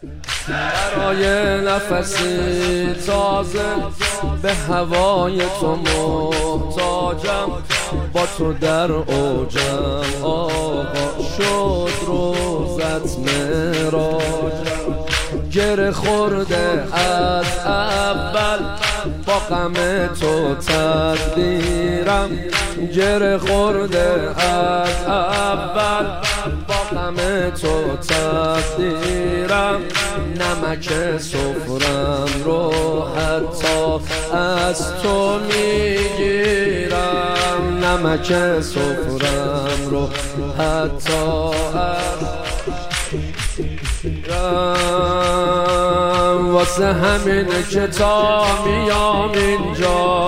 برای نفسی تازه به هوای تو محتاجم، با تو در اوجم آقا شد روزت معراجم. گره خورده از اول با غم تو تقدیرم، گره خورده از اول با غم تو تقدیرم. نمک سفرم رو حتی از تو میگیرم، نمک سفرم رو حتی از واسه همینه که تا میام اینجا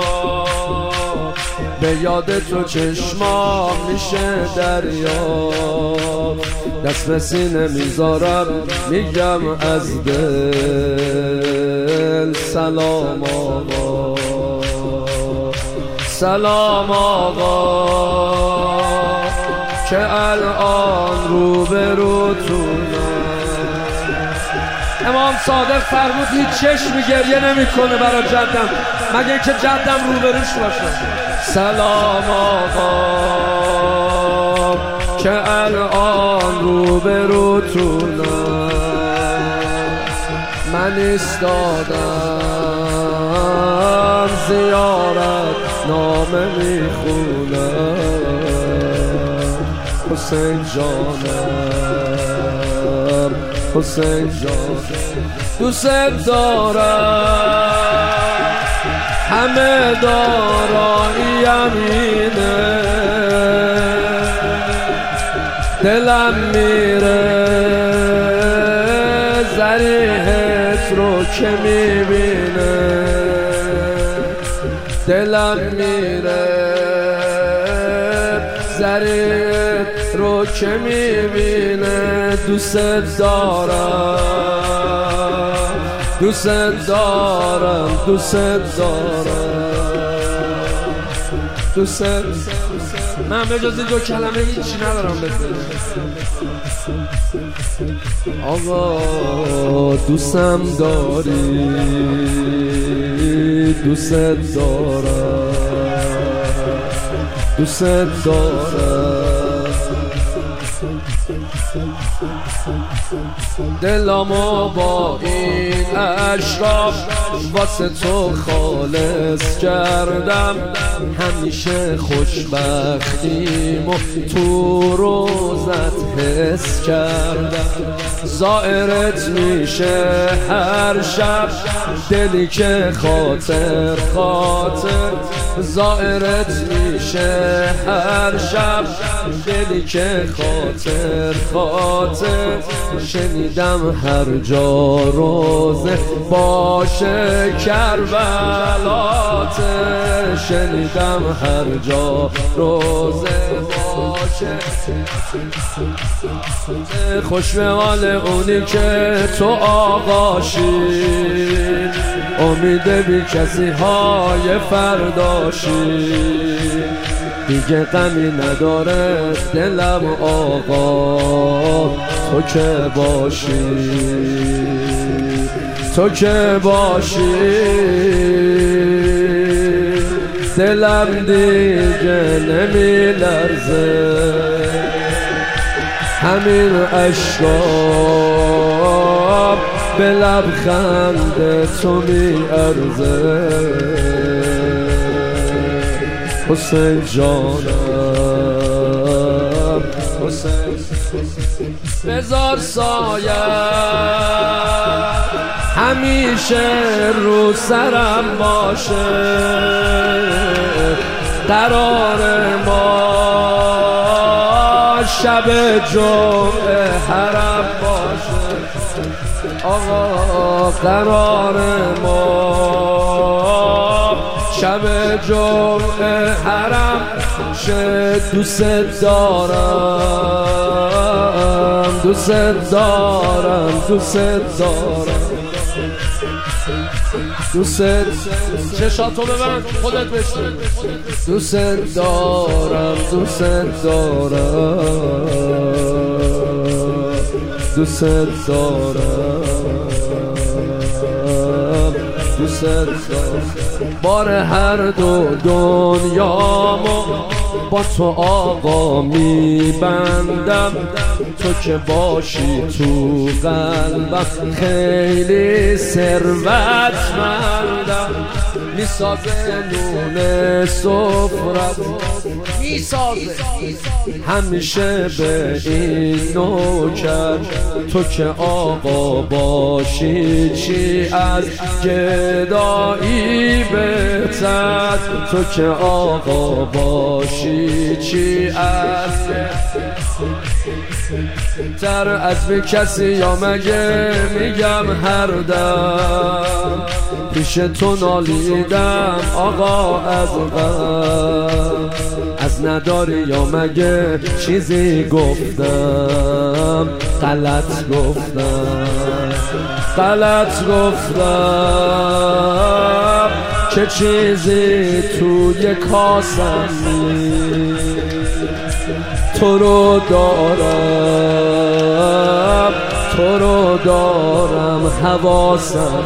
به یاد تو چشمام میشه دریا. دست به سینه میذارم میگم از دل سلام آقا، سلام آقا که الان روبروتونم. امام صادق فرمود هیچ چشمی گریه نمیکنه برای جدم مگه اینکه جدم روبروش باشه. سلام آقا که الان روبروتونم، من ایستادم زیارت نامه میخونم. حسین جانم، حسین جان دوست دارم، همه داراییم اینه، دلم میره ضریحت رو که میبینه، دلم میره ضریحت رو که میبینه. دوست دارم، دوست دارم، دوست دارم، دوست. من به جز دو کلمه هیچی ندارم بگم. آقا دوستم داری، دوست دارم، دوست دارم. دلمو با این اشراف واسه تو خالص کردم، همیشه خوشبختیمو تو روزت حس کردم. زائرت میشه هر شب دلی که خاطر خاطر، زائرت میشه هر شب دلی که خاطر خاطر. شنیدم هر جا روزه باشه کربلاته، شنیدم هر جا روزه باشه. خوش به حال اونی که تو آقاشی، امید بی کسی های فرداشی. دیگه غمی نداره دلم آقا تو که باشی، تو که باشی. دلم دیگه نمی لرزه، همین اشکا به لبخند تو می ارزه. حسین جانم، حسین بذار سایه همیشه رو سرم باشه، قرار ما شب جمعه حرم باشه. آقا قرار ما شب جمعه حرم شه. دوست دارم، دوست دارم، دوست دارم، دوست. چشاتو ببند خودت بشین. دوست دارم، دوست دارم، دوست دارم. دوست دارم. بار هر دو دنیامو با تو آقا میبندم، تو که باشی تو قلبم خیلی ثروتمندم. میسازه نون سفرت، میسازه همیشه به این نوکر، تو که آقا باشی چی از گدایی بهتر، تو که آقا باشی چی از تر از به کسی یا مگه میگم هر دم پیش تو نالیدم آقا از غم، از نداری یا مگه چیزی گفتم غلط گفتم چه چیزی توی کاسم تو رو دارم حواسم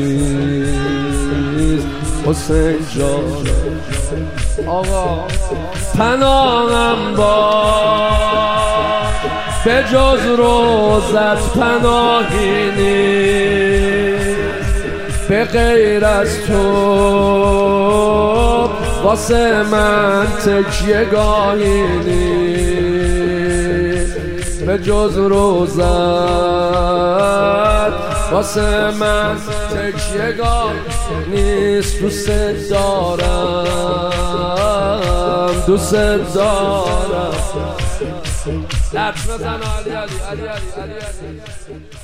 نیست حسین جان آقا پناهم با به جز روزت پناهی نیست، به غیر از تو واسه من تکیه گاهی نیست، به جز روزت واسه من تکیه گاه نیست. دوست دارم لطف بزن علی